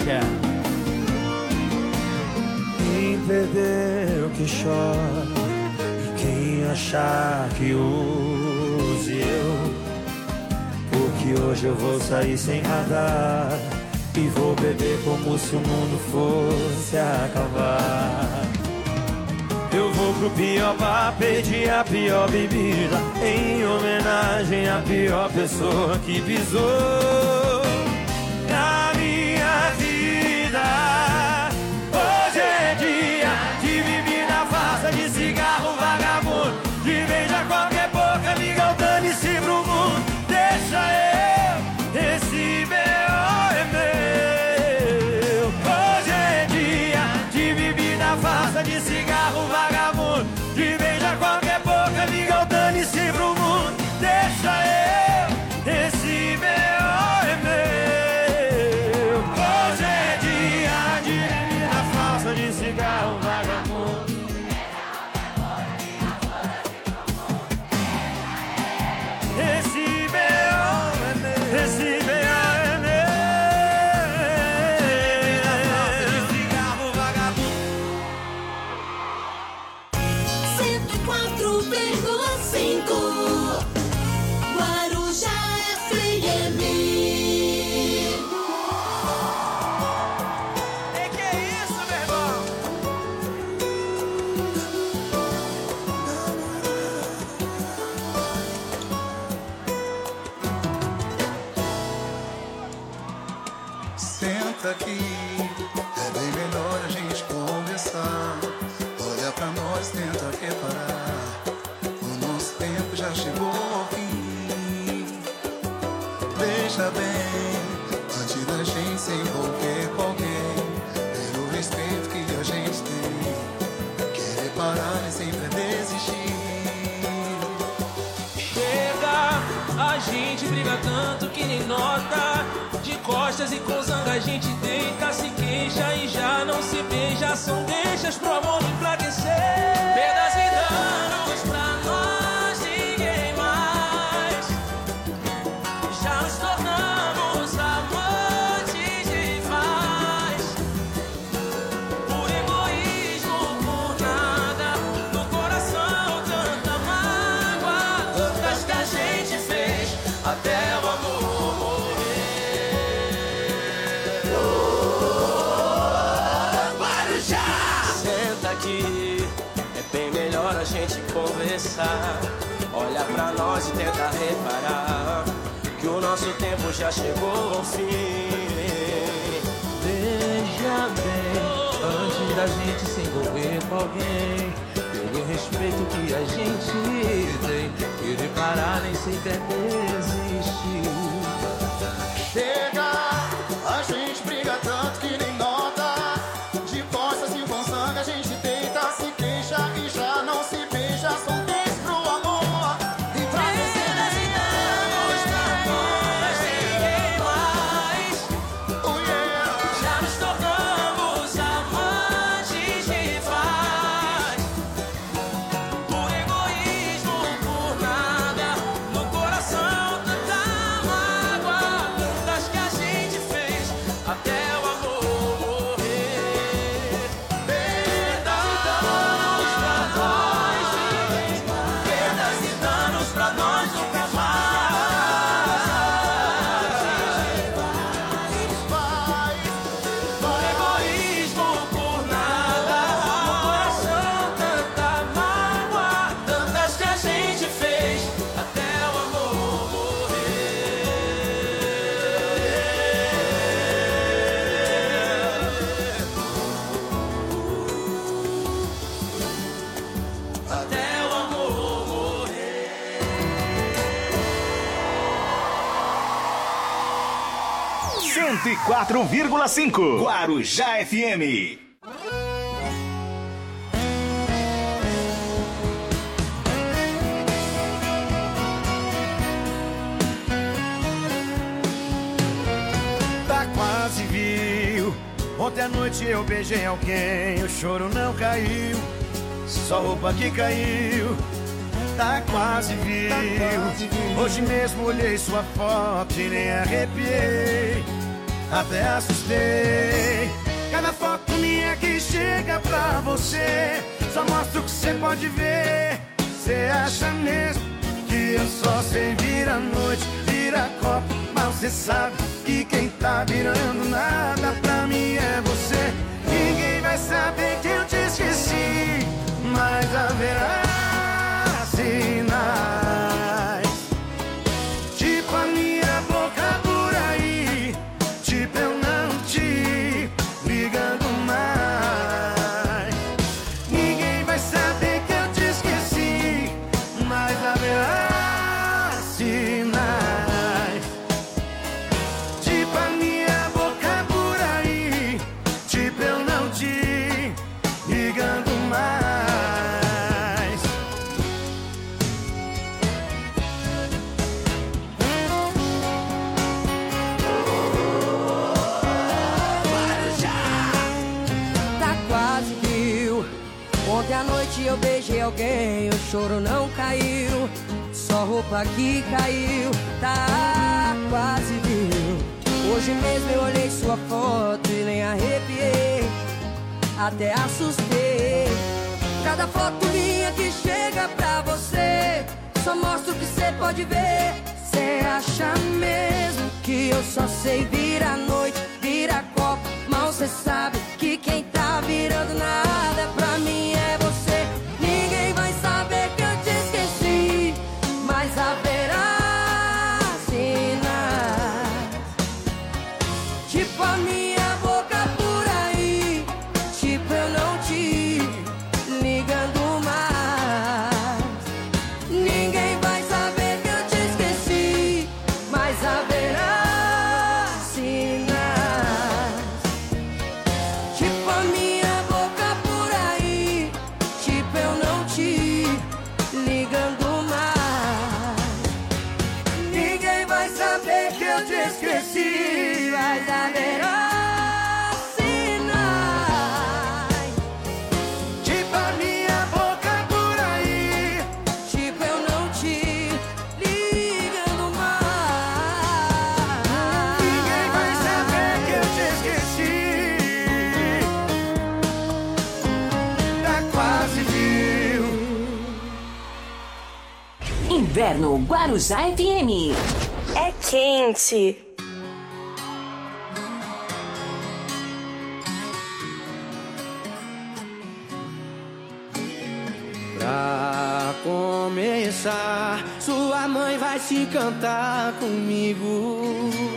Yeah. Quem perdeu que chora, e quem achar que use eu, porque hoje eu vou sair sem radar e vou beber como se o mundo fosse acabar. Eu vou pro pior bar, pedir a pior bebida, em homenagem à pior pessoa que pisou na minha vida. Hoje é dia de bebida farsa, de cigarro vagabundo, de beija qualquer boca, liga o dane-se pro mundo. Deixa eu, esse B.O. é meu. Hoje é dia de bebida farsa, de cigarro vagabundo, de beija qualquer boca, liga o dane-se pro mundo. Deixa eu, esse B.O. é meu. Hoje é dia de bebida falsa, de cigarro vagabundo. Esse B.O. é meu. Esse B.O. é meu. De cigarro vagabundo. 104,5 Guarujá FM. Que é isso, meu irmão? Senta aqui, é bem melhor a gente conversar. Olha pra nós, tenta reparar. O nosso tempo já chegou ao fim. Veja bem, antes da gente se envolver com alguém, pelo respeito que a gente tem, querer parar e sempre desistir. Chega, a gente briga tanto que nem nota. De costas e com zanga a gente deita, se queixa e já não se beija. São deixas pro amor enfraquecer. Perdas e danos pra nós, ninguém mais. Já nos tornamos amantes demais. Por egoísmo, por nada, no coração tanta mágoa, tantas que a gente fez até o amor morrer. Senta aqui, é bem melhor a gente conversar. Olha pra nós e tenta reparar que o nosso tempo já chegou ao fim. Veja bem, antes da gente se envolver com alguém, pelo respeito que a gente tem, querer parar nem sempre é desistir. Chega, a gente briga tanto que nem nota. De costas e com sangue a gente deita, se queixa e já não se beija. São 10 pro amor e pra Perdas e danos pra nós, ninguém mais. oh yeah. Já nos tornamos amantes de paz. Por egoísmo, por nada, no coração tanta mágoa, tantas que a gente fez até o amor morrer. Perdas e danos pra nós, nunca mais. Por egoísmo, por nada, no coração tanta mágoa, tantas que a gente fez até o amor morrer. Até o amor morrer. 104,5 Guarujá FM. Tá quase viu. Ontem à noite eu beijei alguém, o choro não caiu, só roupa que caiu. Tá quase viu. Hoje mesmo olhei sua foto e nem arrepiei. até assustei. Cada foto minha que chega pra você só mostra o que você pode ver. Você acha mesmo que eu só sei virar noite, vira copo, mas você sabe que quem tá virando nada pra mim é você. Ninguém vai saber que eu te esqueci, mas haverá sinais, tipo a minha boca por aí, tipo eu não te ligando mais. Ninguém vai saber que eu te esqueci, mas haverá sinais, tipo a minha boca por aí, tipo eu não te ligando mais. Tá quase viu. Ontem à noite eu beijei alguém, o choro não caiu, só roupa que caiu. Tá quase viu. Hoje mesmo eu olhei sua foto e nem arrepiei, até assustei. Cada foto minha que chega pra você só mostra o que você pode ver. Cê acha mesmo que eu só sei virar noite, virar copo, mal cê sabe que quem tá virando nada pra mim é você. Ninguém vai saber que eu te esqueci, mas haverá sinais, tipo a minha boca por aí, tipo eu não te ligando mais. Ninguém vai saber que eu te esqueci, mas haverá sinais, tipo a minha boca por aí, tipo eu não te ligando mais. Ninguém vai saber que eu te esqueci, mas haverá sinais, Tipo a minha boca por aí, tipo eu não te ligando mais. ninguém vai saber que eu te esqueci. Tá quase viu. Inverno Guarujá FM. É quente. Pra começar, sua mãe vai se cantar comigo.